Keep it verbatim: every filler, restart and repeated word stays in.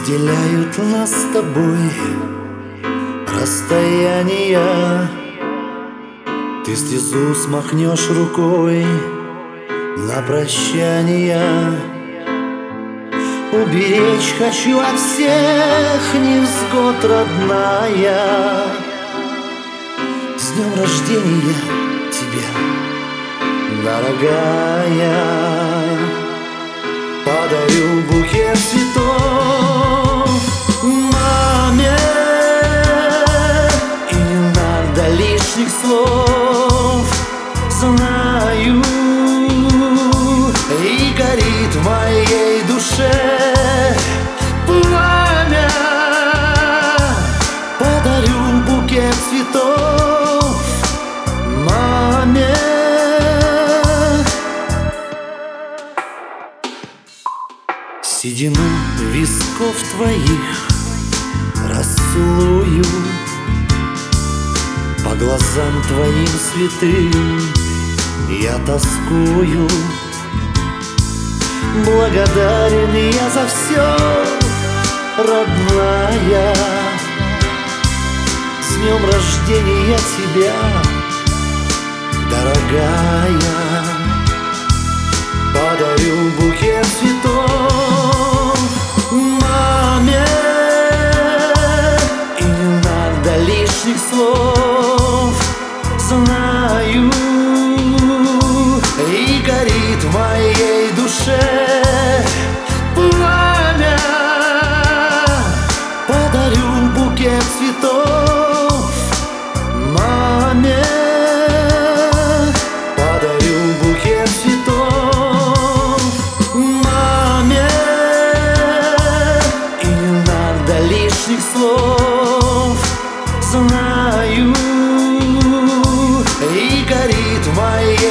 Разделяют нас с тобой расстояния. Ты слезу смахнешь рукой на прощание. Уберечь хочу от всех невзгод, родная. С днем рождения тебя, дорогая. Подарю букет цветов маме, и не надо лишних слов. Знаю, и горит в моей душе пламя. Подарю букет цветов маме. Седину висков твоих расцелую, по глазам твоим святым я тоскую. Благодарен я за все, родная. С днем рождения тебя, дорогая. Подарю букет цветов маме, и не надо лишних слов. Знаю, и горит в моей душе пламя. Подарю букет цветов маме. Подарю букет цветов маме, и не надо лишних слов. Знаю, и горит в моей